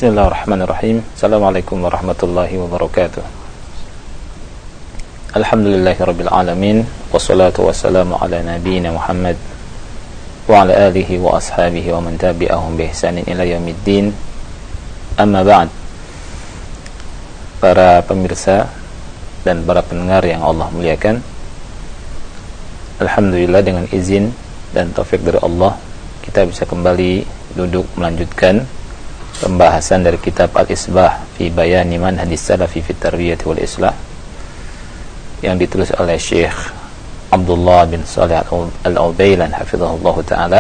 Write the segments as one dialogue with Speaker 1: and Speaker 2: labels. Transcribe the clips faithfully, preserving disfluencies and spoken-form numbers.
Speaker 1: Bismillahirrahmanirrahim. Assalamualaikum warahmatullahi wabarakatuh. Alhamdulillahirabbil alamin, wassalatu wassalamu ala nabiyyina Muhammad wa ala alihi wa ashabihi wa man tabi'ahum bi ihsanin ila yaumiddin. Amma ba'd. Para pemirsa dan para pendengar yang Allah muliakan, alhamdulillah dengan izin dan taufik dari Allah, kita bisa kembali duduk melanjutkan pembahasan dari kitab Al-Isbah fi Bayani Manhajis Salafi fi Tarbiyati wal Islah yang ditulis oleh Syekh Abdullah bin Shalih Al-Utsaimin hafizahullah taala.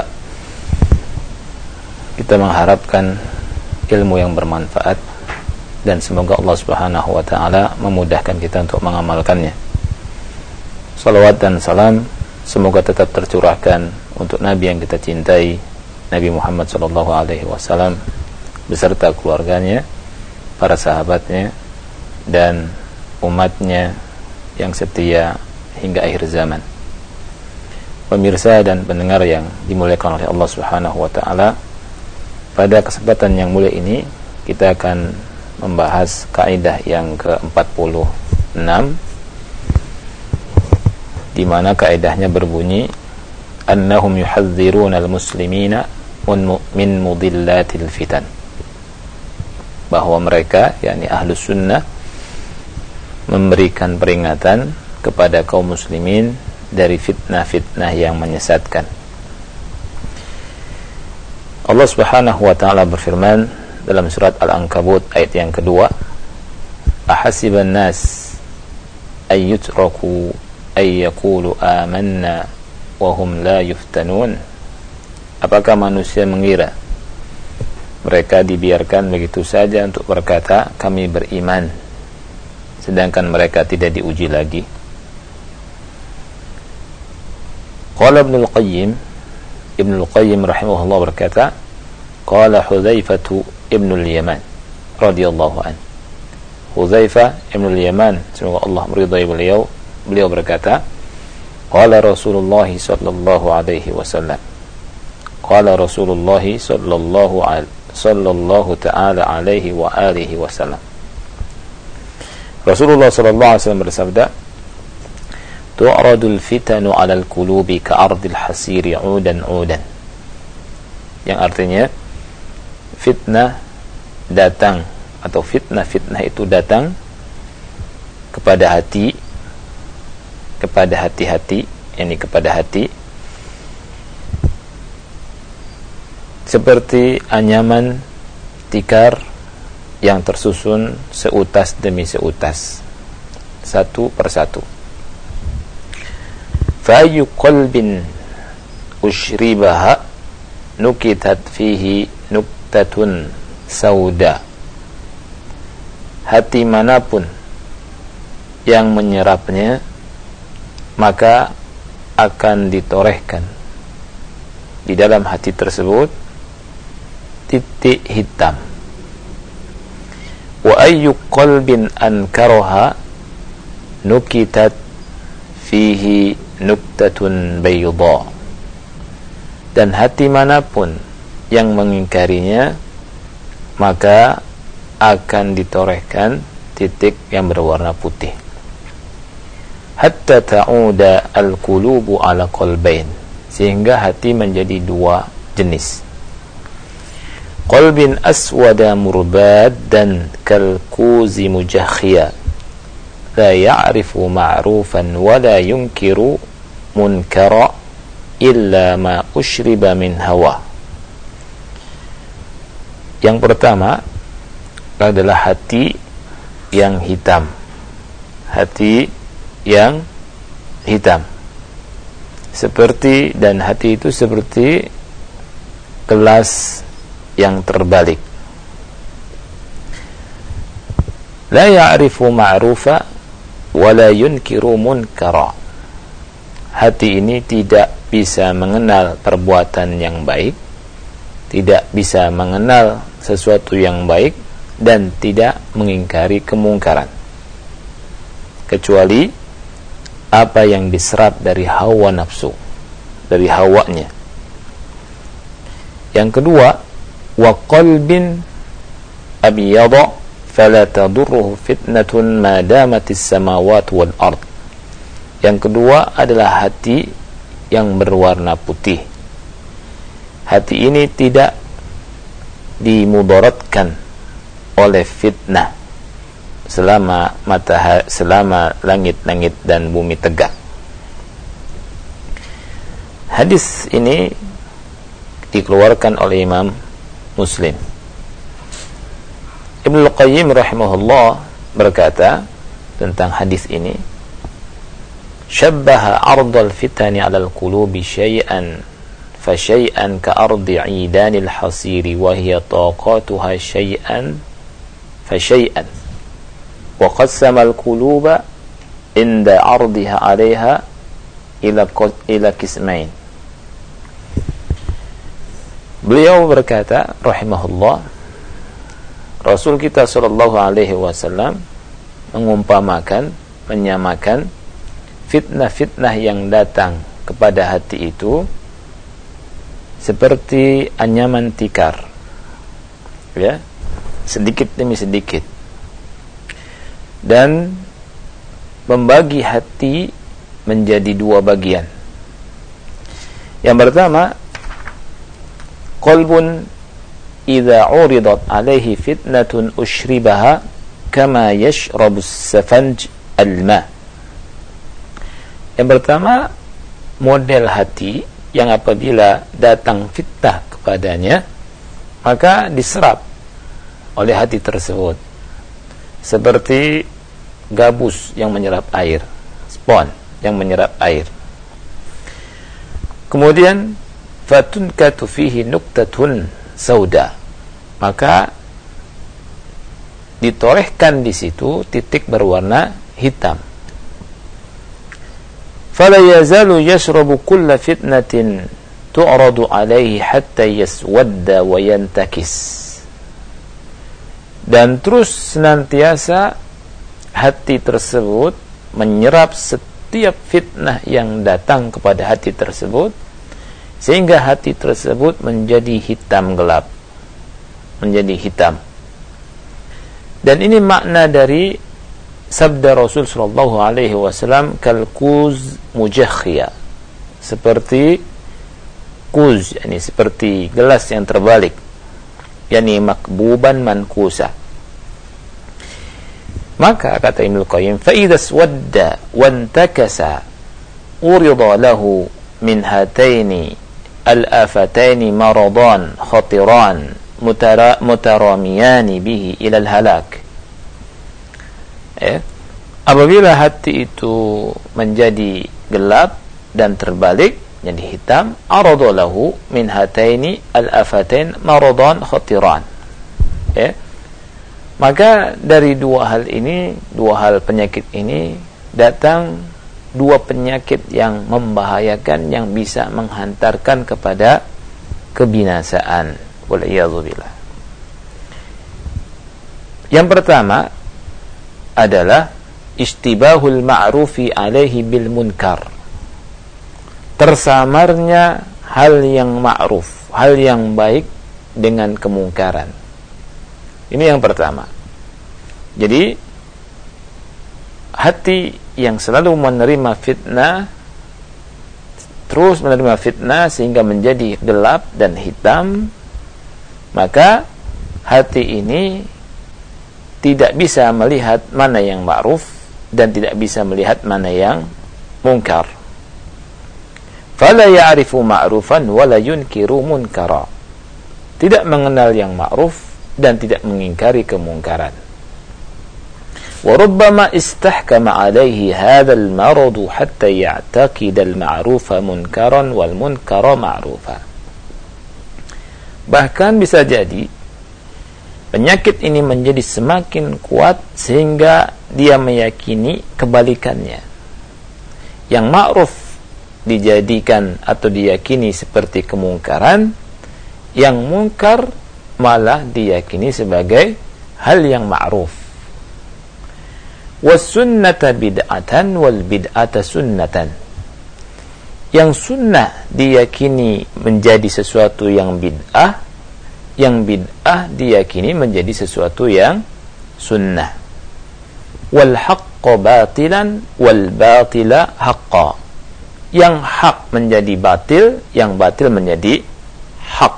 Speaker 1: Kita mengharapkan ilmu yang bermanfaat dan semoga Allah Subhanahu wa taala memudahkan kita untuk mengamalkannya. Salawat dan salam semoga tetap tercurahkan untuk Nabi yang kita cintai, Nabi Muhammad sallallahu alaihi wasallam, beserta keluarganya, para sahabatnya, dan umatnya yang setia hingga akhir zaman. Pemirsa dan pendengar yang dimuliakan oleh Allah Subhanahu wa taala, pada kesempatan yang mulia ini kita akan membahas kaidah yang ke empat puluh enam, di mana kaidahnya berbunyi annahum yuhadziruna al-muslimina min mudillatil fitan, bahwa mereka, yakni ahlus sunnah, memberikan peringatan kepada kaum muslimin dari fitnah-fitnah yang menyesatkan. Allah Subhanahu wa taala berfirman dalam surat Al-Ankabut ayat yang kedua, ahasiban nas ay yutraku ay yaqulu amanna wa hum la yuftanun. Apakah manusia mengira mereka dibiarkan begitu saja untuk berkata kami beriman, sedangkan mereka tidak diuji lagi? Qala Ibnul Qayyim, Ibnul Qayyim rahimahullah berkata, qala Hudzaifah Ibnul Yaman radhiyallahu an. Hudzaifah Ibnul Yaman, semoga Allah meridai beliau, beliau berkata, qala Rasulullah sallallahu alaihi wasallam, qala Rasulullah sallallahu alaihi sallallahu ta'ala alaihi wa alihi wasallam. Rasulullah sallallahu alaihi wasallam bersabda, tu'radul fitanu 'alal qulubi ka'ardil hasiri 'udan 'udan, yang artinya fitnah datang atau fitnah-fitnah itu datang kepada hati, kepada hati-hati, yakni kepada hati, seperti anyaman tikar yang tersusun seutas demi seutas, satu persatu. Fa ayyu qalbin ushribaha nukitat fihi nuktatun sauda. Hati manapun yang menyerapnya, maka akan ditorehkan di dalam hati tersebut titik hitam. Wa ayyu qalbin ankaraha nukitat fihi nuktatun bayda. Dan hati manapun yang mengingkarinya, maka akan ditorehkan titik yang berwarna putih. Hatta ta'uda al-qulubu ala qalbain, sehingga hati menjadi dua jenis. Qalbin aswada murbadan kalkuzi mujakhia la ya'rifu ma'rufan wa la yunkiru munkara illa ma ushriba min hawa. Yang pertama adalah hati yang hitam. Hati yang hitam seperti, dan hati itu seperti gelas yang terbalik. La ya'rifu ma'rufa wa la yunkiru munkara. Hati ini tidak bisa mengenal perbuatan yang baik, tidak bisa mengenal sesuatu yang baik, dan tidak mengingkari kemungkaran, kecuali apa yang diserap dari hawa nafsu, dari hawanya. Yang kedua, wa qalbin abyada fala tadurruhu fitnatun ma damatis samawati wal ard. Yang kedua adalah hati yang berwarna putih. Hati ini tidak dimudaratkan oleh fitnah selama matahari, selama langit-langit dan bumi tegak. Hadis ini dikeluarkan oleh Imam Muslim. Ibnu Qayyim rahimahullah berkata tentang hadis ini, syabbaha ardal fitani 'alal qulubi syai'an fa syai'an ka ardi 'idanil hasiri wa hiya taqatuha syai'an fa syai'an wa qassama al-quluba inda 'ardiha 'alayha ila ila qismain. Beliau berkata rahimahullah, Rasul kita sallallahu alaihi wasallam mengumpamakan, menyamakan fitnah-fitnah yang datang kepada hati itu seperti anyaman tikar, ya, sedikit demi sedikit, dan membagi hati menjadi dua bagian. Yang pertama, qalbun idza uridat alaihi fitnatun ushribaha kama yashrabu as-safanj al-ma. Yang pertama, model hati yang apabila datang fitnah kepadanya maka diserap oleh hati tersebut seperti gabus yang menyerap air, spon yang menyerap air. Kemudian fatunkatu fihi nuktatun sauda, maka ditorehkan di situ titik berwarna hitam. Fala yazalu yashrabu kulla fitnatin tu'radu alaihi hatta yaswadda wa yantakis. Dan terus senantiasa hati tersebut menyerap setiap fitnah yang datang kepada hati tersebut sehingga hati tersebut menjadi hitam gelap, menjadi hitam. Dan ini makna dari sabda Rasul sallallahu alaihi wasallam, kalkuz mujakhia, seperti kuz, yani seperti gelas yang terbalik, yani makbuban mankusa. Maka kata Ibnu Qayyim, fa idza swadda wantakasa urida lahu min hataini al-afataini maradan khatiran mutaramiyani bihi ila al-halak. Eh, apabila hati itu menjadi gelap dan terbalik jadi hitam, arada lahu min hataini al-afatain maradan khatiran. Eh, maka dari dua hal ini, dua hal penyakit ini datang dua penyakit yang membahayakan yang bisa menghantarkan kepada kebinasaan. Wal'iyadzubillah. Yang pertama adalah istibahul ma'rufi alaihi bil munkar. Tersamarnya hal yang ma'ruf, hal yang baik dengan kemungkaran. Ini yang pertama. Jadi hati yang selalu menerima fitnah, terus menerima fitnah sehingga menjadi gelap dan hitam, maka hati ini tidak bisa melihat mana yang ma'ruf dan tidak bisa melihat mana yang munkar. Fala ya'rifu ma'rufan wala yunkiru munkara. Tidak mengenal yang ma'ruf dan tidak mengingkari kemungkaran. وربما استحكم عليه هذا المرض حتى يعتقد المعروف منكرا والمنكر معروفا. Bahkan bisa jadi penyakit ini menjadi semakin kuat sehingga dia meyakini kebalikannya. Yang ma'ruf dijadikan atau diyakini seperti kemungkaran, yang mungkar malah diyakini sebagai hal yang ma'ruf. Was-sunnata bid'atan wal bid'ata sunnatan. Yang sunnah diyakini menjadi sesuatu yang bid'ah, yang bid'ah diyakini menjadi sesuatu yang sunnah. Wal haqqo batilan wal batila haqqa. Yang hak menjadi batil, yang batil menjadi hak.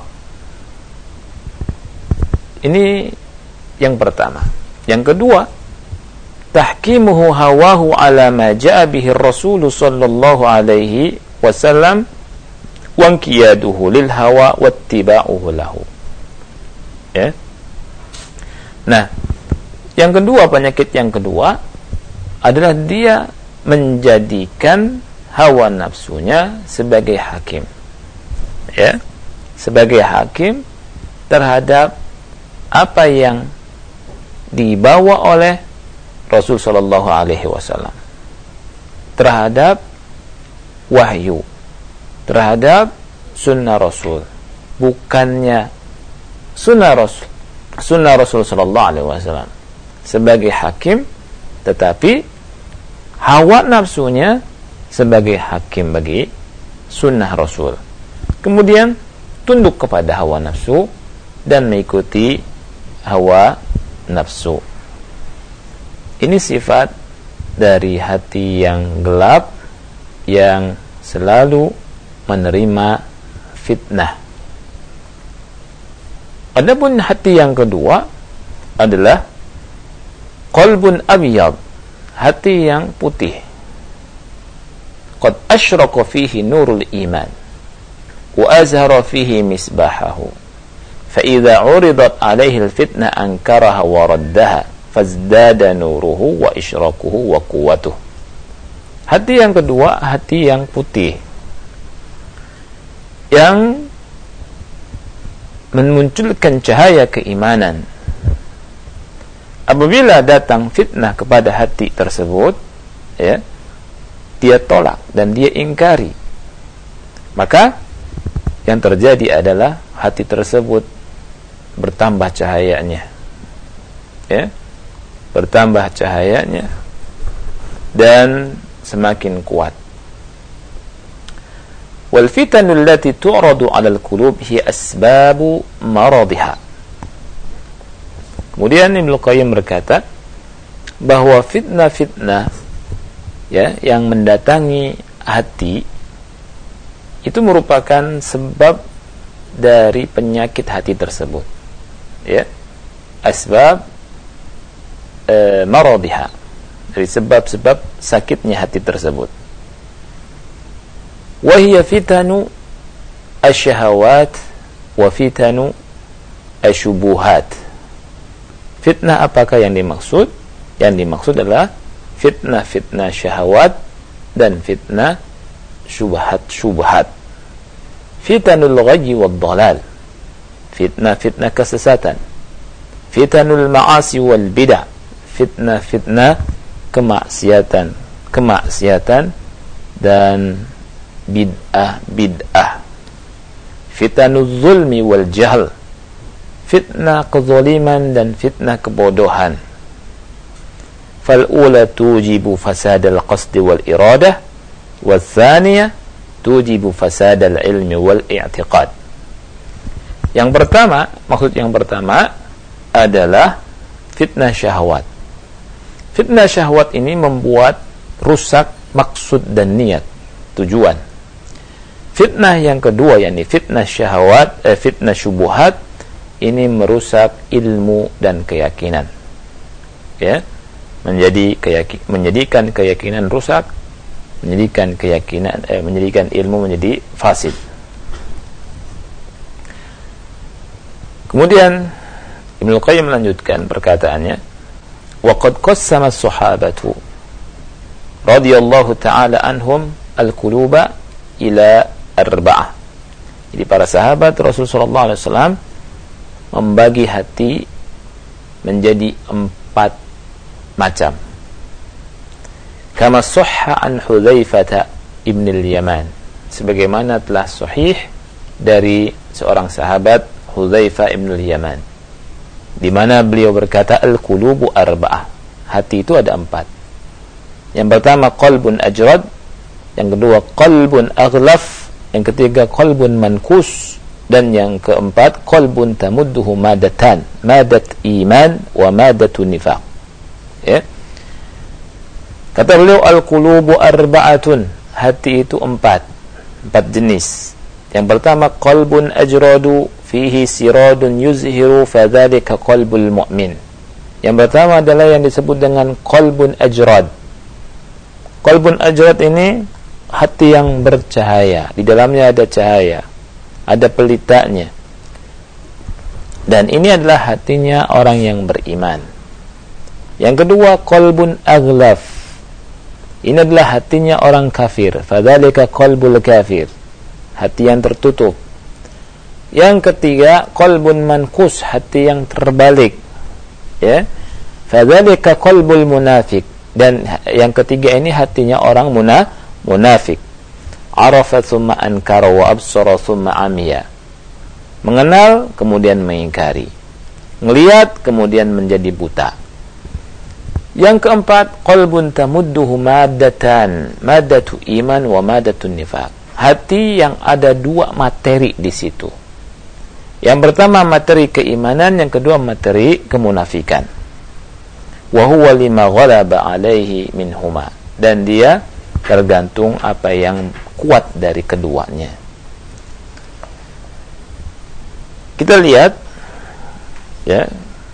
Speaker 1: Ini yang pertama. Yang kedua, tahkimuhu hawahu ala ma ja'a bihi ar-rasul sallallahu alaihi wasallam wa inqiyaduhu lil hawa wattiba'uhu lahu. Ya. Nah, yang kedua, penyakit yang kedua adalah dia menjadikan hawa nafsunya sebagai hakim. Ya. Sebagai hakim terhadap apa yang dibawa oleh Rasul sallallahu alaihi wasallam, terhadap wahyu, terhadap sunnah Rasul, bukannya sunnah Rasul sunnah Rasul sallallahu alaihi wasallam sebagai hakim, tetapi hawa nafsunya sebagai hakim bagi sunnah Rasul. Kemudian tunduk kepada hawa nafsu dan mengikuti hawa nafsu. Ini sifat dari hati yang gelap yang selalu menerima fitnah. Adapun hati yang kedua adalah qalbun abyad, hati yang putih. Qad asyraqa fihi nurul iman wa azhara fihi misbahahu. Fa idza 'uridat 'alaihi al-fitnah ankaraha wa raddaha fazdada nuruhu wa isyraquhu wa quwwatuhu. Hati yang kedua, hati yang putih, yang memunculkan cahaya keimanan. Apabila datang fitnah kepada hati tersebut, ya, dia tolak dan dia ingkari. Maka yang terjadi adalah hati tersebut bertambah cahayanya, ya, bertambah cahayanya dan semakin kuat. Wal fitanul lati tu'radu 'alal qulub hiya asbabu maradhiha. Kemudian Ibnu Qayyim berkata bahwa fitnah-fitnah, ya, yang mendatangi hati itu merupakan sebab dari penyakit hati tersebut, ya, asbab e, maradhiha, dari sebab-sebab sakitnya hati tersebut. Wahia fitanu asyahawat wa fitanu asyubuhat. Fitnah apakah yang dimaksud? Yang dimaksud adalah fitnah-fitnah syahwat dan fitnah syubhat-syubhat. Fitanul ghayyi wad dhalal, fitnah-fitnah kesesatan. Fitanul ma'asi wal bid'ah, fitnah-fitnah kemaksiatan, kemaksiatan dan bid'ah bid'ah. Fitanul zulmi wal jahl, fitnah kezaliman dan fitnah kebodohan. Fal ula tujibu fasadal qasdi wal iradah, wal thaniyah tujibu fasadal ilmi wal i'tiqad. Yang pertama, maksud yang pertama adalah fitnah syahwat. Fitnah syahwat ini membuat rusak maksud dan niat, tujuan. Fitnah yang kedua, yakni fitnah syahwat, eh, fitnah syubuhat, ini merusak ilmu dan keyakinan, ya, menjadi keyakin, menjadikan keyakinan rusak, menjadikan keyakinan, eh, menjadikan ilmu menjadi fasid. Kemudian Ibnu Qayyim melanjutkan perkataannya, wa qad qassama as-sahabatu radhiyallahu ta'ala anhum al-quluba ila arba'ah. Jadi para sahabat Rasulullah sallallahu alaihi wasallam membagi hati menjadi empat macam. Kama sahha an Hudzaifah ibn al-Yaman, sebagaimana telah sahih dari seorang sahabat Hudzaifah ibn al-Yaman, di mana beliau berkata al-qulubu arba'ah, hati itu ada empat. Yang pertama qalbun ajrad, yang kedua qalbun aghlaf, yang ketiga qalbun mankus, Dan yang keempat, qalbun tamudduhu madatan, madat iman wa madatun nifaq. Ya. Kata beliau, al-qulubu arba'atun, hati itu empat, empat jenis. Yang pertama, qalbun ajradu fihi siradun yuzhiru fadzalika qalbul mu'min. Yang pertama adalah yang disebut dengan qalbun ajrad. Qalbun ajrad ini hati yang bercahaya, di dalamnya ada cahaya, ada pelitanya. Dan ini adalah hatinya orang yang beriman. Yang kedua, qalbun aghlaf. Ini adalah hatinya orang kafir. Fadzalika qalbul kafir, hati yang tertutup. Yang ketiga, qalbun mankus, hati yang terbalik. Ya. Fadzalika qalbul munafiq. Dan yang ketiga ini hatinya orang muna, munafik. Arafa thumma ankara wa absara thumma amiya. Mengenal kemudian mengingkari, melihat kemudian menjadi buta. Yang keempat, qalbun tamudduhu maddatan, maddatu iman wa maddatun nifaq. Hati yang ada dua materi di situ. Yang pertama materi keimanan, yang kedua materi kemunafikan. Wa huwa lima ghalaba alaihi minhuma. Dan dia tergantung apa yang kuat dari keduanya. Kita lihat, ya,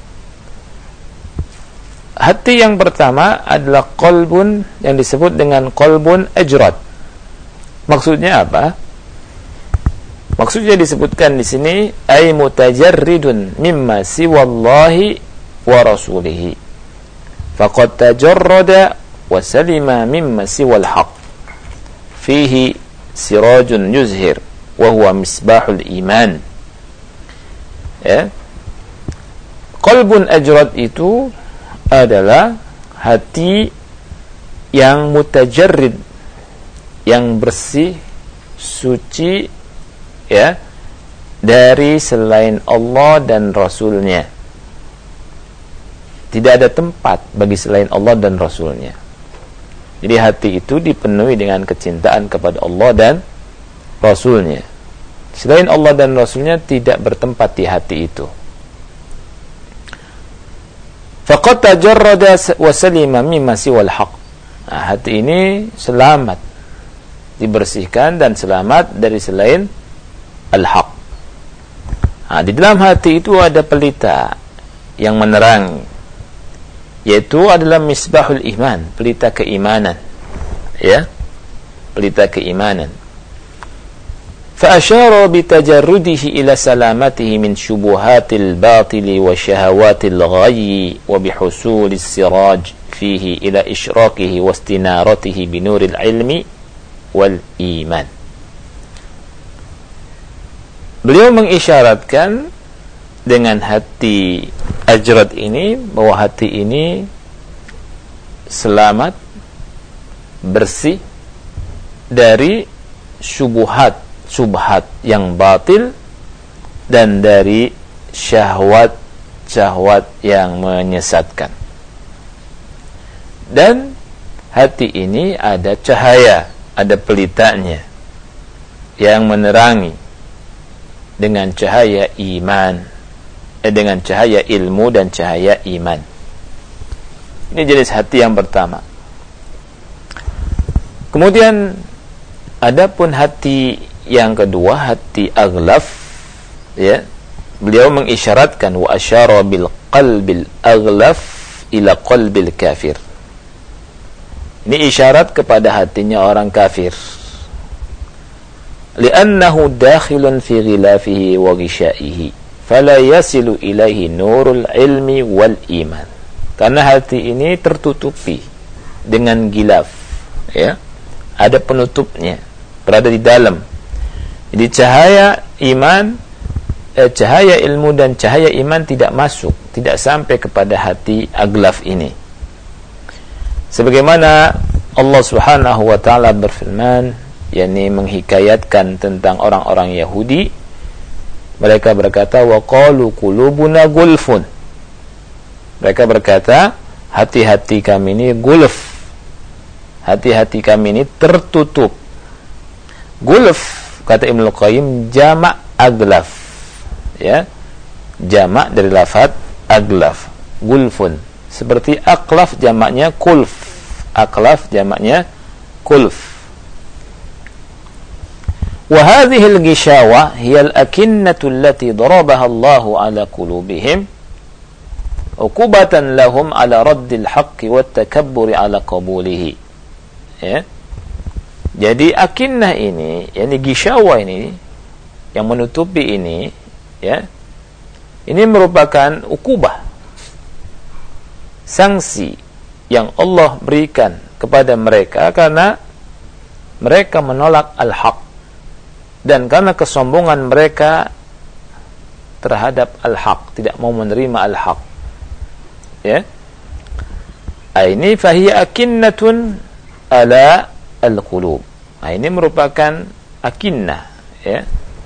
Speaker 1: hati yang pertama adalah qalbun yang disebut dengan qalbun ajrad. Maksudnya apa? Maksudnya disebutkan di sini ay mutajarridun mimma siwallahi wa rasulihi. Faqad tajarrada wa salima mimma siwal haq. Fihi sirajun yuzhir wa huwa misbahul iman. Ya. Qalbun ajrad itu adalah hati yang mutajarrid, yang bersih, suci, ya, dari selain Allah dan Rasulnya. Tidak ada tempat bagi selain Allah dan Rasulnya. Jadi hati itu dipenuhi dengan kecintaan kepada Allah dan Rasulnya. Selain Allah dan Rasulnya tidak bertempat di hati itu. Faqad tajarrada wa salima mimma siwal haq. Nah, hati ini selamat, dibersihkan dan selamat dari selain al-haq. Nah, di dalam hati itu ada pelita yang menerangi, yaitu adalah misbahul iman, pelita keimanan. Ya, pelita keimanan. فأشار بتجرده إلى سلامته من شبهات الباطل وشهوات الغي وبحصول السراج فيه إلى إشراكه واستنارته بنور العلم والإيمان. Beliau mengisyaratkan dengan hati ajrad ini bahwa hati ini selamat, bersih dari syubhat subhat yang batil dan dari syahwat-syahwat yang menyesatkan. Dan hati ini ada cahaya, ada pelitanya yang menerangi dengan cahaya iman, eh, dengan cahaya ilmu dan cahaya iman. Ini jenis hati yang pertama. Kemudian adapun hati yang kedua, hati aghlaf, ya, beliau mengisyaratkan wa asyara bil qalbil aghlaf ila qalbil kafir. Ini isyarat kepada hatinya orang kafir. Li'annahu dakhilun fi ghilafihi wa ghishaihi fala yasilu ilaihi nurul ilmi wal iman. Karena hati ini tertutupi dengan gilaf, ya, ada penutupnya, berada di dalam. Jadi cahaya iman, eh, cahaya ilmu dan cahaya iman tidak masuk, tidak sampai kepada hati aglaf ini. Sebagaimana Allah Subhanahu wa taala berfirman, yakni menghikayatkan tentang orang-orang Yahudi, mereka berkata wa qalu qulubuna gulfun. Mereka berkata, hati-hati kami ini gulf. Hati-hati kami ini tertutup. Gulf, kata Ibnu Qayyim, jamak aglaf, ya, jamak dari lafaz aglaf, gulfun. Seperti aklaf jamaknya kulf, aklaf jamaknya kulf. Wa hadhihi al-gishawa hiya al-akinnatu allati darabaha Allah ala qulubihim uqubatan lahum ala raddil haqqi wat takabbur ala qabulihi. Ya. Jadi akinnah ini, yakni gishawa ini yang menutupi ini, ya. Ini merupakan ukubah, sanksi yang Allah berikan kepada mereka karena mereka menolak al-haq dan karena kesombongan mereka terhadap al-haq, tidak mau menerima al-haq. Ya. Ini fahiya akinnatun ala al-qulub. Nah, ini merupakan akinnah, ya,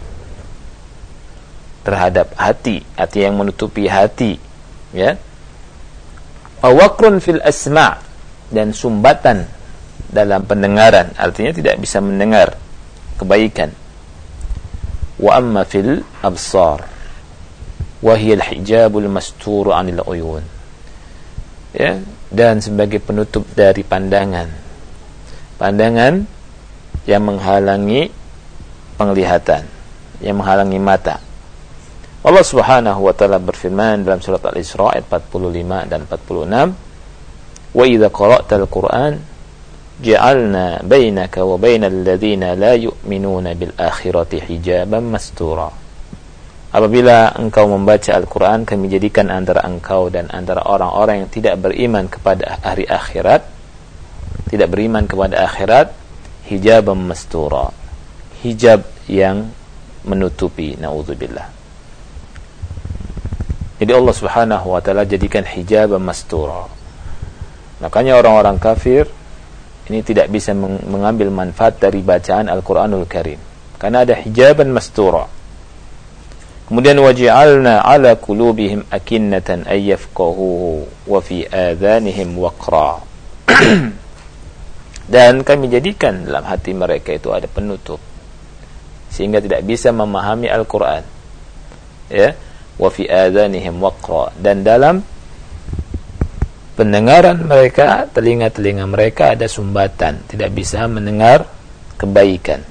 Speaker 1: terhadap hati, hati yang menutupi hati, ya. Awakrun fil asma', dan sumbatan dalam pendengaran, artinya tidak bisa mendengar kebaikan. Wa amma fil absar wa hiya al-hijabul masturu 'anil uyun. Ya, dan sebagai penutup dari pandangan. Pandangan yang menghalangi penglihatan, yang menghalangi mata. Allah Subhanahu wa taala berfirman dalam surat Al-Isra ayat empat puluh lima dan empat puluh enam, "Wa idza qara'tal Qur'an ja'alna bainaka wa bainal ladzina la yu'minuna bil akhirati hijaban mastura." Apabila engkau membaca Al-Quran, kami jadikan antara engkau dan antara orang-orang yang tidak beriman kepada hari akhirat, tidak beriman kepada akhirat, hijaban mastura, hijab yang menutupi, naudzubillah. Jadi Allah Subhanahu wa taala jadikan hijaban mastura. Makanya orang-orang kafir ini tidak bisa mengambil manfaat dari bacaan Al-Qur'anul Karim karena ada hijaban mastura. Kemudian waj'alna 'ala qulubihim akinnatan ay yafqahuhu wa fi adhanihim waqra. Dan kami jadikan dalam hati mereka itu ada penutup sehingga tidak bisa memahami Al-Qur'an. Ya, wa fi adhanihim waqra, dan dalam pendengaran mereka, telinga-telinga mereka ada sumbatan, tidak bisa mendengar kebaikan.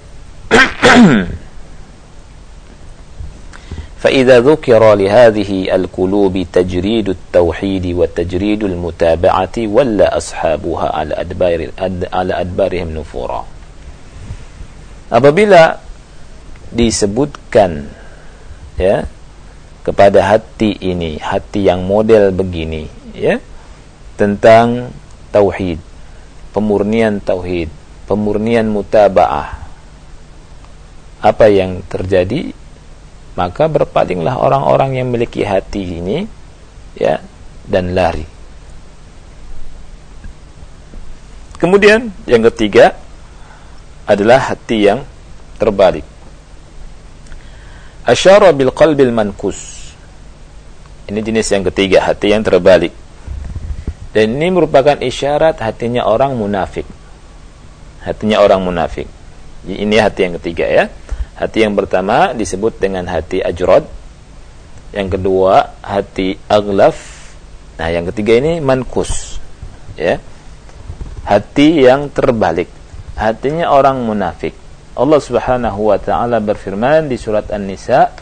Speaker 1: فإذا ذكر لهذه القلوب تجريد التوحيد وتجريد المتابعة ولا أصحابها على أدبار على أدبارهم نفورا. Apabila disebutkan, ya, kepada hati ini, hati yang model begini, ya, tentang tauhid, pemurnian tauhid, pemurnian mutaba'ah, apa yang terjadi? Maka berpalinglah orang-orang yang memiliki hati ini, ya, dan lari. Kemudian yang ketiga adalah hati yang terbalik. Asyara bil qalbil mankus. Ini jenis yang ketiga, hati yang terbalik. Dan ini merupakan isyarat hatinya orang munafik. Hatinya orang munafik. Ini hati yang ketiga, ya. Hati yang pertama disebut dengan hati ajrad, yang kedua hati aglaf, nah yang ketiga ini mankus, ya, hati yang terbalik, hatinya orang munafik. Allah Subhanahu wa taala berfirman di surat An-Nisa,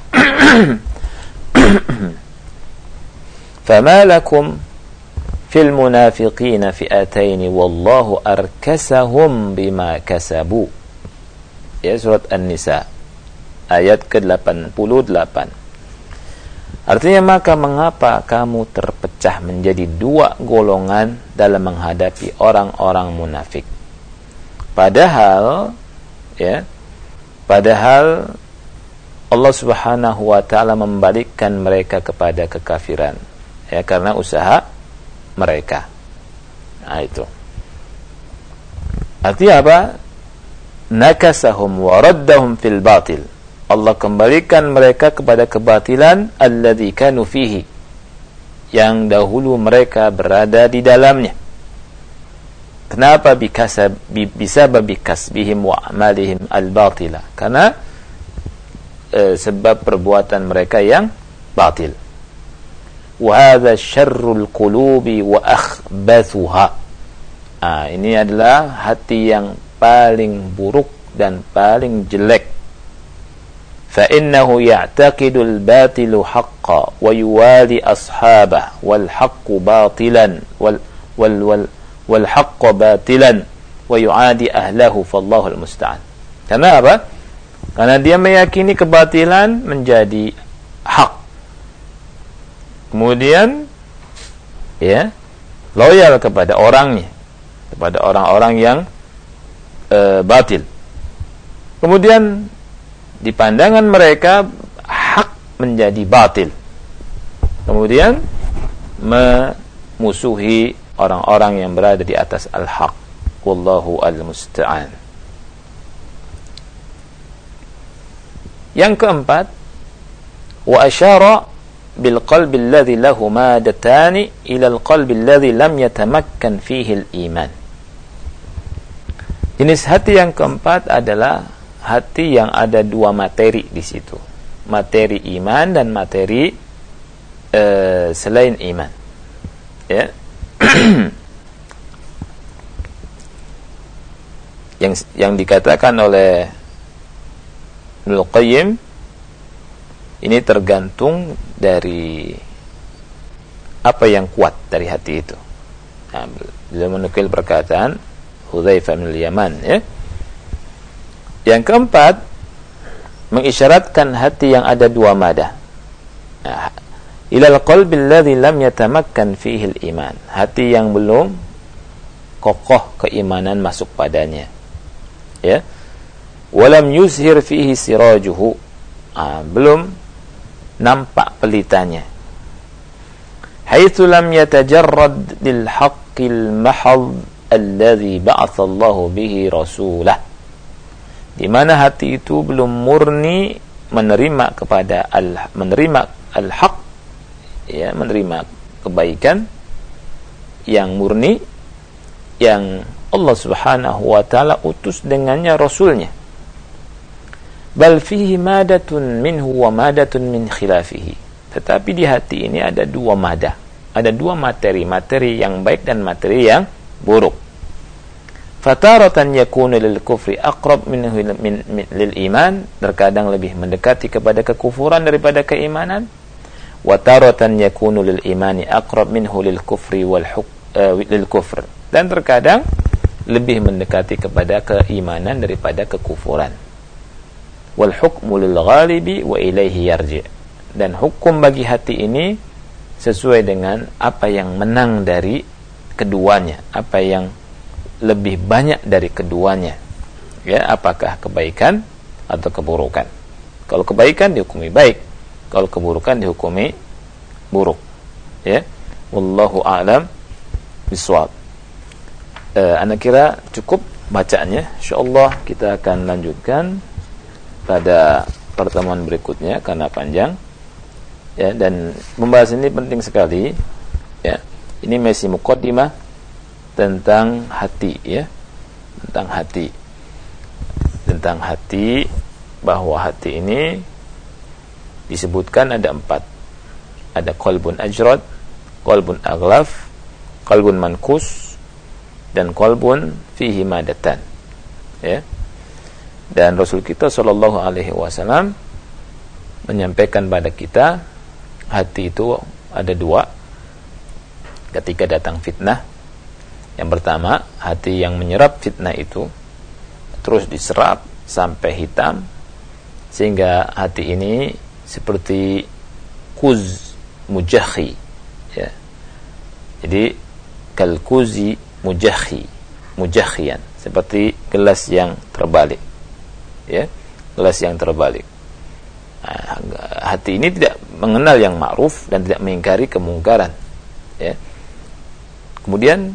Speaker 1: "Fama lakum fil munafiqina fi'atayn wallahu arkasahum bima kasabu." Ya, surat An-Nisa ayat ke delapan puluh delapan. Artinya, maka mengapa kamu terpecah menjadi dua golongan dalam menghadapi orang-orang munafik? Padahal, ya, padahal Allah Subhanahu wa taala membalikkan mereka kepada kekafiran, ya, karena usaha mereka. Nah, itu. Artinya apa? Nakasahum wa raddahum fil batil. Allah kembalikan mereka kepada kebatilan alladzi kanu fihi, yang dahulu mereka berada di dalamnya. Kenapa? Bikasab bisa babikasbihim wa amalihim al-batila. Karena e, sebab perbuatan mereka yang batil. Wa hadza syarrul qulubi wa akhbathuha. Ah, ini adalah hati yang paling buruk dan paling jelek. Fa innahu ya'taqidu al-batilu haqqan wa yuwali ashabahu wal haqqu batilan wal wal wal wal haqqu batilan wa yu'adi ahlahu fallahu al-musta'an. Karena apa? Karena dia meyakini kebatilan menjadi hak. Kemudian ya, loyal kepada orangnya, kepada orang-orang yang e, batil. Kemudian di pandangan mereka hak menjadi batil. Kemudian memusuhi orang-orang yang berada di atas al-haq. Wallahu al-musta'an. Yang keempat, wa asyara bil qalbi alladhi lahu madatani ila al qalbi alladhi lam yatamakkan fihi al-iman. Jenis hati yang keempat adalah hati yang ada dua materi di situ, materi iman dan materi uh, selain iman. Ya, yang yang dikatakan oleh Ibnu Qayyim ini tergantung dari apa yang kuat dari hati itu. Nah, beliau menukil perkataan Hudzaifah bin Yaman, ya. Yang keempat, mengisyaratkan hati yang ada dua mada. Nah, ilal qalbi alladhi lam yatamakkan fihi al-iman. Hati yang belum kokoh keimanan masuk padanya. Ya. Walam yuzhir fihi sirajuhu. Ah, belum nampak pelitanya. Haitsu lam yatajarrad lil haqqil mahadh alladhi ba'atha Allahu bihi rasulah. Di mana hati itu belum murni menerima kepada al menerima al-haq, ya, menerima kebaikan yang murni yang Allah Subhanahu wa taala utus dengannya rasulnya. Bal fihi madatun minhu wa madatun min khilafihi. Tetapi di hati ini ada dua mada, ada dua materi, materi yang baik dan materi yang buruk. Fataratan yakunu lil kufri aqrab minhu min, min lil iman, terkadang lebih mendekati kepada kekufuran daripada keimanan. Wa taratan yakunu lil imani aqrab minhu lil kufri wal huk, uh, lil kufr, dan terkadang lebih mendekati kepada keimanan daripada kekufuran. Wal hukmu lil ghalibi wa ilaihi yarji', dan hukum bagi hati ini sesuai dengan apa yang menang dari keduanya, apa yang lebih banyak dari keduanya, ya, apakah kebaikan atau keburukan. Kalau kebaikan dihukumi baik, kalau keburukan dihukumi buruk, ya. Wallahu a'lam bishawab. Eh, ana kira cukup bacaannya. Insyaallah kita akan lanjutkan pada pertemuan berikutnya karena panjang, ya, dan membahas ini penting sekali, ya. Ini masih muqaddimah tentang hati, ya, tentang hati, tentang hati, bahwa hati ini disebutkan ada empat, ada qalbun ajrad, qalbun aghlaf, qalbun mankus, dan qalbun fihi madatan, ya. Dan Rasul kita sallallahu alaihi wasallam menyampaikan pada kita hati itu ada dua ketika datang fitnah. Yang pertama, hati yang menyerap fitnah itu terus diserap sampai hitam, sehingga hati ini seperti kuz mujahi, ya. Jadi kal kuzi mujahi, mujahian, seperti gelas yang terbalik, ya, gelas yang terbalik. Nah, hati ini tidak mengenal yang ma'ruf dan tidak mengingkari kemungkaran, ya. Kemudian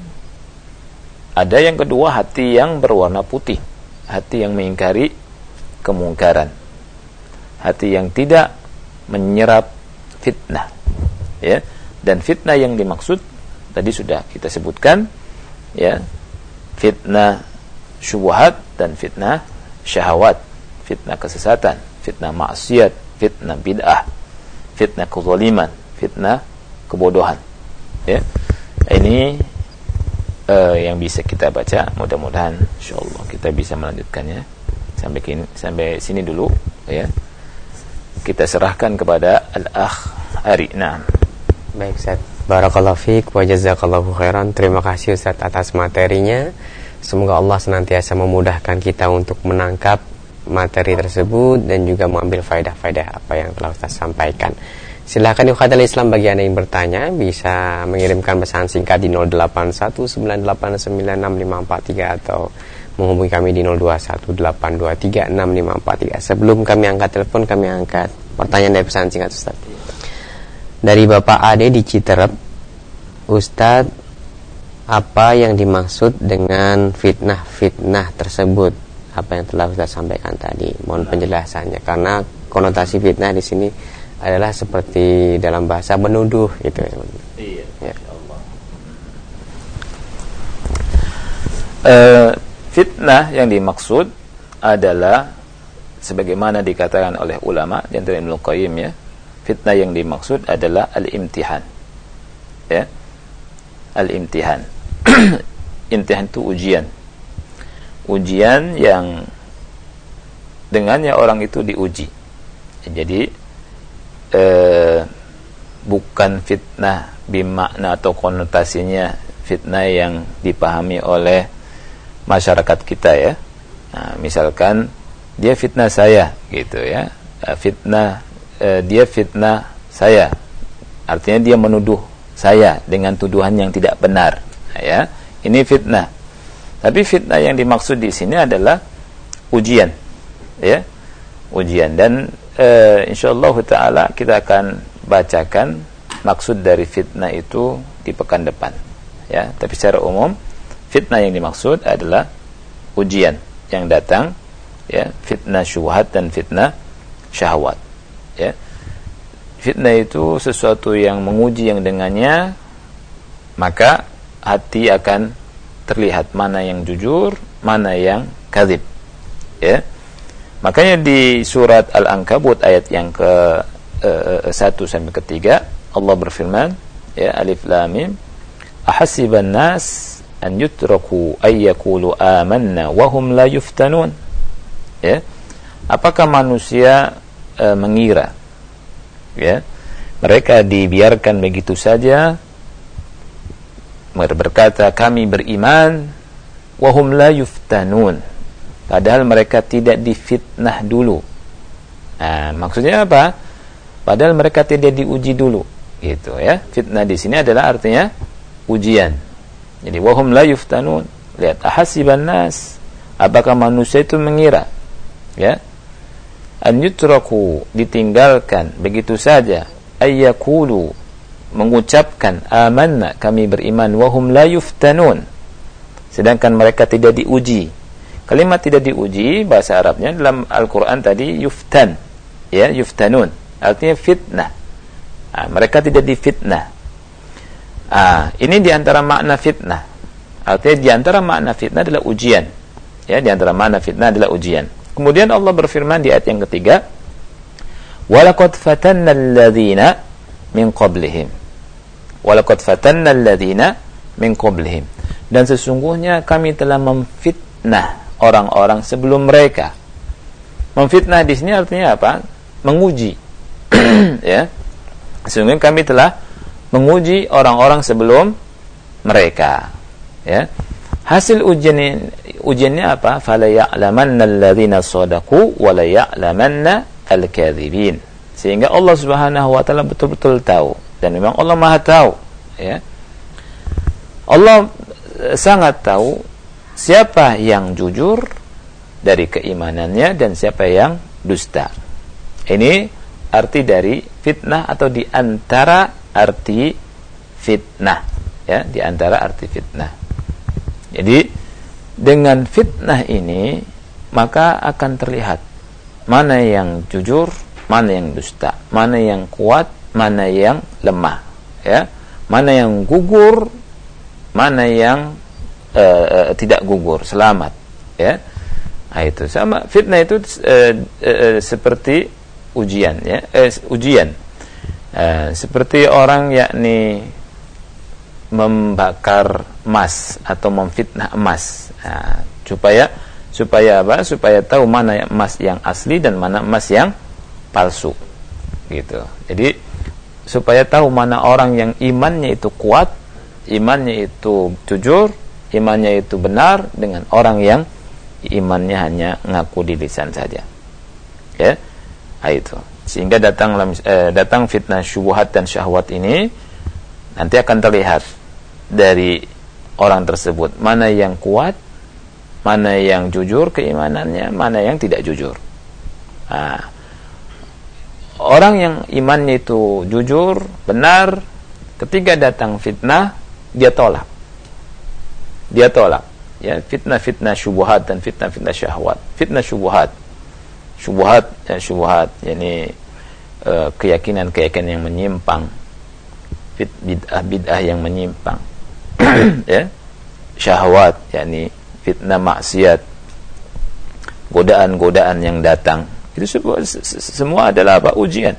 Speaker 1: ada yang kedua, hati yang berwarna putih, hati yang mengingkari kemungkaran, hati yang tidak menyerap fitnah, ya. Dan fitnah yang dimaksud tadi sudah kita sebutkan, ya, fitnah syubhat dan fitnah syahwat, fitnah kesesatan, fitnah maksiat, fitnah bid'ah, fitnah kezaliman, fitnah kebodohan. Ya, ini uh, yang bisa kita baca. Mudah-mudahan insyaallah kita bisa melanjutkannya sampai kini, sampai sini dulu ya. Kita serahkan kepada al-akh Ari. Nah,
Speaker 2: baik Ustaz, barakallahu fiik wa jazakallahu khairan. Terima kasih Ustaz atas materinya. Semoga Allah senantiasa memudahkan kita untuk menangkap materi tersebut dan juga mengambil faedah-faedah apa yang telah Ustaz sampaikan. Silahkan ikhwatal Islam, bagi Anda yang bertanya bisa mengirimkan pesan singkat di nol delapan satu sembilan delapan sembilan enam lima empat tiga atau menghubungi kami di nol dua satu delapan dua tiga enam lima empat tiga. Sebelum kami angkat telepon, kami angkat pertanyaan dari pesan singkat Ustaz. Dari Bapak Ade di Citerep, Ustaz, apa yang dimaksud dengan fitnah-fitnah tersebut? Apa yang telah Ustaz sampaikan tadi? Mohon penjelasannya, karena konotasi fitnah di sini adalah seperti dalam bahasa menuduh gitu.
Speaker 1: Iya,
Speaker 2: ya.
Speaker 1: Insyaallah. Uh, fitnah yang dimaksud adalah sebagaimana dikatakan oleh ulama di antara Ibnu Qayyim ya. Fitnah yang dimaksud adalah al-imtihan. Ya. Al-imtihan. Imtihan itu ujian. Ujian yang dengannya orang itu diuji. Jadi Eh, bukan fitnah bimakna atau konotasinya fitnah yang dipahami oleh masyarakat kita ya. Nah, misalkan dia fitnah saya gitu ya, fitnah eh, dia fitnah saya, artinya dia menuduh saya dengan tuduhan yang tidak benar ya. Ini fitnah. Tapi fitnah yang dimaksud di sini adalah ujian ya, ujian. Dan Uh, insyaallah ta'ala kita akan bacakan maksud dari fitnah itu di pekan depan ya. Tapi secara umum fitnah yang dimaksud adalah ujian yang datang ya, fitnah syubhat dan fitnah syahwat ya. Fitnah itu sesuatu yang menguji yang dengannya maka hati akan terlihat mana yang jujur, mana yang kadzib ya. Makanya di surat Al-Ankabut ayat yang ke uh, satu sampai ketiga Allah berfirman ya, alif lam mim, ahasiban nas an yutraku ay yaqulu amanna wa hum la yuftanun ya. Apakah manusia uh, mengira ya mereka dibiarkan begitu saja berkata kami beriman wa hum la yuftanun, padahal mereka tidak difitnah dulu. Nah, maksudnya apa? Padahal mereka tidak diuji dulu, gitu ya. Fitnah di sini adalah artinya ujian. Jadi wahum la yuftanun. Lihat, ahasiban nas, apakah manusia itu mengira ya? An yutraku, ditinggalkan begitu saja, ayyakulu, mengucapkan amanna, kami beriman, wahum la yuftanun, sedangkan mereka tidak diuji. Kalimat tidak diuji bahasa Arabnya dalam Al-Quran tadi yuftan ya, yuftanun artinya fitnah. Nah, mereka tidak difitnah. Ah, ini diantara makna fitnah. Artinya diantara makna fitnah adalah ujian ya, diantara makna fitnah adalah ujian. Kemudian Allah berfirman di ayat yang ketiga, walaqad fatanna alladhina min qablihim, walaqad fatanna alladhina min qablihim, dan sesungguhnya kami telah memfitnah orang-orang sebelum mereka. Memfitnah di sini artinya apa? Menguji. Ya. Sesungguhnya kami telah menguji orang-orang sebelum mereka. Ya. Hasil ujian ujiannya apa? Fala ya'lamanna alladhina shadaqu wa la ya'lamanna al-kadzibin. Sehingga Allah Subhanahu wa taala betul-betul tahu, dan memang Allah Maha tahu, ya. Allah sangat tahu siapa yang jujur dari keimanannya dan siapa yang dusta. Ini arti dari fitnah, atau di antara arti fitnah, ya, di antara arti fitnah. Jadi dengan fitnah ini maka akan terlihat mana yang jujur, mana yang dusta, mana yang kuat, mana yang lemah, ya, mana yang gugur, mana yang Uh, uh, tidak gugur, selamat, ya. Nah, itu sama fitnah itu uh, uh, seperti ujian ya, eh, ujian. Uh, seperti orang yakni membakar emas atau memfitnah emas. Nah, supaya supaya apa? Supaya tahu mana emas yang asli dan mana emas yang palsu. Gitu. Jadi supaya tahu mana orang yang imannya itu kuat, imannya itu jujur, imannya itu benar dengan orang yang imannya hanya ngaku di lisan saja. Ya. Nah, itu. Sehingga datang eh, datang fitnah syubhat dan syahwat ini nanti akan terlihat dari orang tersebut mana yang kuat, mana yang jujur keimanannya, mana yang tidak jujur. Nah, orang yang imannya itu jujur, benar, ketika datang fitnah dia tolak. Dia tolak. Ya, fitnah-fitnah syubhat dan fitnah-fitnah syahwat. Fitnah syubhat. Syubhat ya syubhat, yakni uh, keyakinan-keyakinan yang menyimpang. Fit bid'ah-bid'ah yang menyimpang. Ya. Syahwat, yakni fitnah maksiat. Godaan-godaan yang datang. Itu semua, semua adalah apa? Ujian.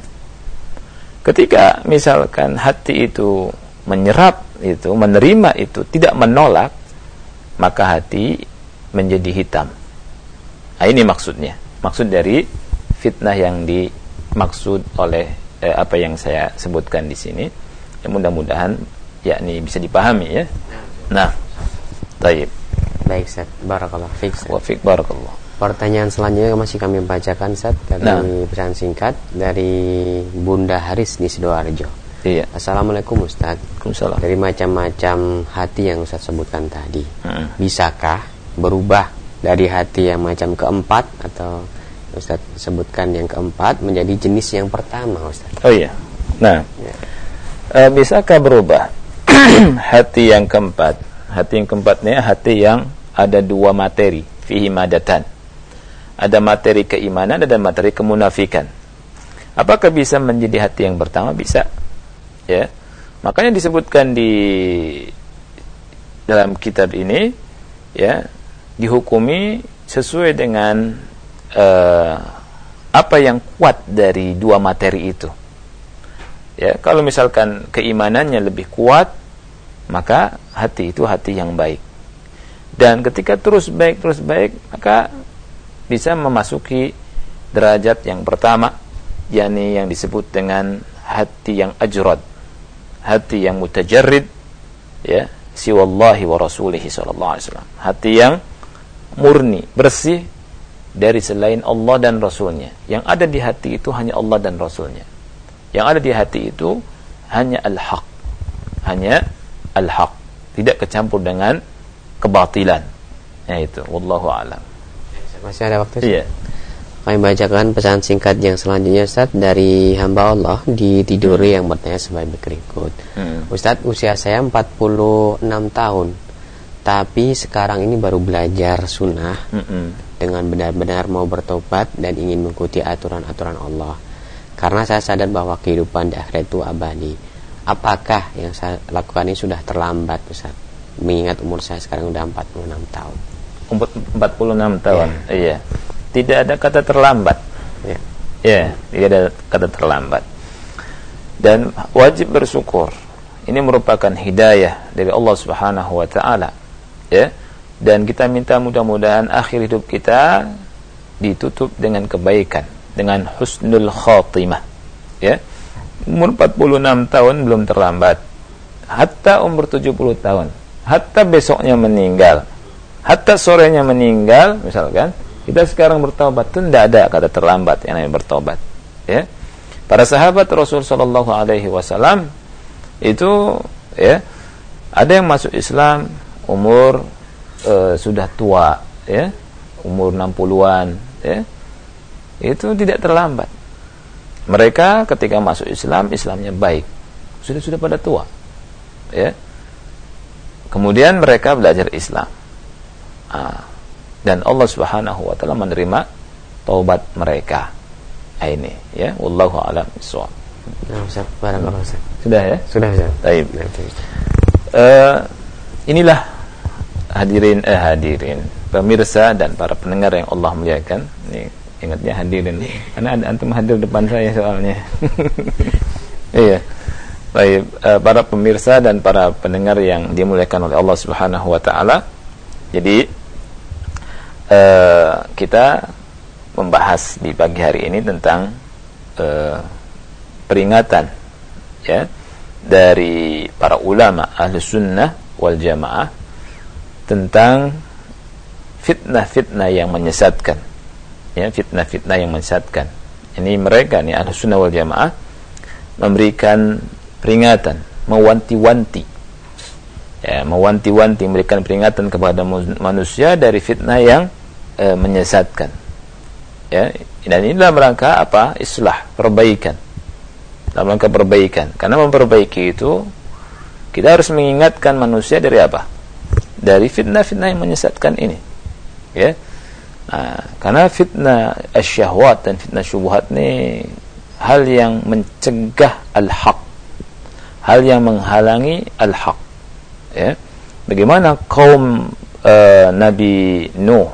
Speaker 1: Ketika misalkan hati itu menyerap itu, menerima itu, tidak menolak, maka hati menjadi hitam. Nah, ini maksudnya. Maksud dari fitnah yang dimaksud oleh eh, apa yang saya sebutkan di sini. Ya, mudah-mudahan yakni bisa dipahami ya. Nah, baik.
Speaker 2: Baik, Ustaz. Barakallahu fiik.
Speaker 1: Wa fiik barakallah.
Speaker 2: Pertanyaan selanjutnya masih kami bacakan, Ustaz, dari nah. pesan singkat dari Bunda Haris di Sidoarjo. Iya. Assalamualaikum Ustaz.
Speaker 1: Waalaikumsalam.
Speaker 2: Dari macam-macam hati yang Ustaz sebutkan tadi, hmm. bisakah berubah dari hati yang macam keempat atau Ustaz sebutkan yang keempat menjadi jenis yang pertama, Ustaz?
Speaker 1: Oh iya. Nah, ya. uh, bisakah berubah hati yang keempat? Hati yang keempatnya hati yang ada dua materi, fihi madatan. Ada materi keimanan, ada materi kemunafikan. Apakah bisa menjadi hati yang pertama? Bisa. Ya, makanya disebutkan di dalam kitab ini, ya, dihukumi sesuai dengan uh, apa yang kuat dari dua materi itu. Ya, kalau misalkan keimanannya lebih kuat, maka hati itu hati yang baik. Dan ketika terus baik terus baik, maka bisa memasuki derajat yang pertama, yakni yang disebut dengan hati yang ajrad, hati yang mutajarrid, ya, siwallahi wa rasulihi sallallahu alaihi wasallam, hati yang murni, bersih dari selain Allah dan Rasulnya. Yang ada di hati itu hanya Allah dan Rasulnya. Yang ada di hati itu hanya al-haq, hanya al-haq, tidak kecampur dengan kebatilan. Ya, itu wallahu a'lam.
Speaker 2: Masih ada waktu?
Speaker 1: Iya.
Speaker 2: Kami bacakan pesan singkat yang selanjutnya, Ustaz, dari hamba Allah di Tiduri yang bertanya sebagai berikut. Hmm. Ustaz, usia saya empat puluh enam tahun, tapi sekarang ini baru belajar sunnah hmm. dengan benar-benar mau bertobat dan ingin mengikuti aturan-aturan Allah. Karena saya sadar bahwa kehidupan di akhirat itu abadi. Apakah yang saya lakukan ini sudah terlambat, Ustaz? Mengingat umur saya sekarang sudah empat puluh enam tahun.
Speaker 1: empat puluh enam tahun, yeah. Iya. Tidak ada kata terlambat. Ya, yeah. Tidak ada kata terlambat. Dan wajib bersyukur. Ini merupakan hidayah dari Allah Subhanahu wa taala. Ya. Dan kita minta mudah-mudahan akhir hidup kita ditutup dengan kebaikan, dengan husnul khatimah. Ya. Umur empat puluh enam tahun belum terlambat. Hatta umur tujuh puluh tahun, hatta besoknya meninggal, hatta sorenya meninggal misalkan, kita sekarang bertobat itu tidak ada kata terlambat yang namanya bertobat. Ya, para sahabat Rasul Sallallahu Alaihi Wasallam itu, ya, ada yang masuk Islam umur e, sudah tua, ya, umur enam puluhan, ya, itu tidak terlambat. Mereka ketika masuk Islam, Islamnya baik, sudah sudah pada tua, ya. Kemudian mereka belajar Islam. Ah. Dan Allah Subhanahu wa taala menerima taubat mereka. Ah, ini ya, wallahu a'lam bissawab.
Speaker 2: Nah, Ustaz, barakallahu Ustaz.
Speaker 1: Sudah ya?
Speaker 2: Sudah, Ustaz.
Speaker 1: Baik. Uh, inilah hadirin eh hadirin pemirsa dan para pendengar yang Allah muliakan. Ini ingatnya hadirin, karena ada antum hadir depan saya soalnya. Iya. Baik, para pemirsa dan para pendengar yang dimuliakan oleh Allah Subhanahu wa taala. Jadi uh, kita membahas di pagi hari ini tentang uh, peringatan ya dari para ulama ahli sunnah wal jamaah tentang fitnah-fitnah yang menyesatkan, ya, fitnah-fitnah yang menyesatkan. Ini mereka nih ahli sunnah wal jamaah memberikan peringatan, mewanti-wanti, ya, mewanti-wanti, memberikan peringatan kepada manusia dari fitnah yang e, menyesatkan. Ya, dan ini dalam rangka apa? Islah, perbaikan. Dalam rangka perbaikan. Karena memperbaiki itu kita harus mengingatkan manusia dari apa? Dari fitnah-fitnah yang menyesatkan ini. Ya. Nah, karena fitnah asyahwat dan fitnah syubhat ini hal yang mencegah al-haq, hal yang menghalangi al-haq. Ya. Bagaimana kaum uh, Nabi Nuh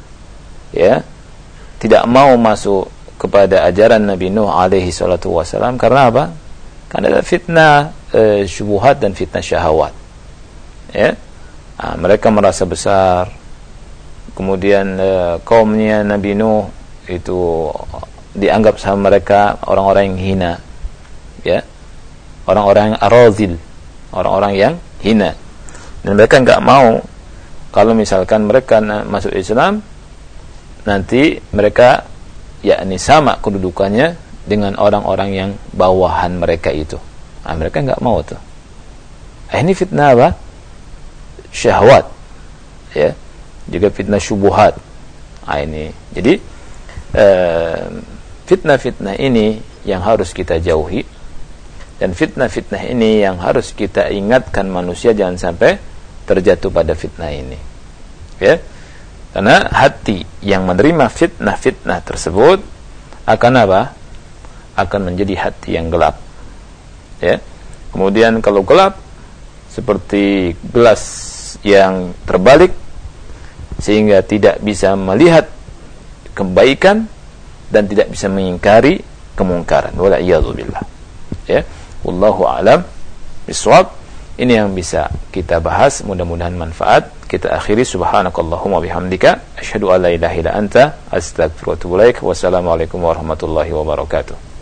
Speaker 1: ya tidak mau masuk kepada ajaran Nabi Nuh alaihi salatu wasalam karena apa? Karena ada fitnah uh, syubhat dan fitnah syahwat. Ya. Nah, mereka merasa besar. Kemudian uh, kaumnya Nabi Nuh itu dianggap sama mereka orang-orang yang hina. Ya. Orang-orang yang arazil, orang-orang yang hina. Dan mereka enggak mau kalau misalkan mereka masuk Islam nanti mereka yakni sama kedudukannya dengan orang-orang yang bawahan mereka itu. Nah, mereka enggak mau tuh. Nah, ini fitnah apa? Syahwat. Ya. Juga fitnah syubhat. Nah, ini. Jadi eh, fitnah-fitnah ini yang harus kita jauhi, dan fitnah-fitnah ini yang harus kita ingatkan manusia jangan sampai terjatuh pada fitnah ini. Ya. Karena hati yang menerima fitnah-fitnah tersebut akan apa? Akan menjadi hati yang gelap. Ya. Kemudian kalau gelap seperti gelas yang terbalik sehingga tidak bisa melihat kebaikan dan tidak bisa mengingkari kemungkaran. Wala iyadzubillah. Ya. Wallahu a'lam bishawab. Ini yang bisa kita bahas, mudah-mudahan manfaat. Kita akhiri, subhanakallahumma bihamdika asyhadu an la ilaha illa anta astaghfiruka wa atubu ilaik. Wassalamualaikum warahmatullahi wabarakatuh.